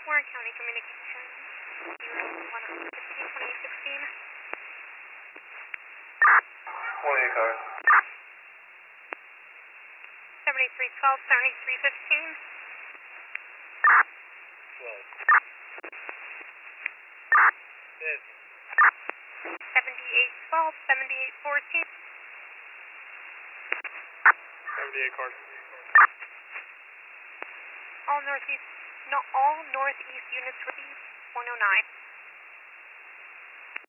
Warren County Communications, 115-2816. 28 cars. 7312, 7315. 12. Yes. 7812, 7814. 78 cars. All northeast units received 109.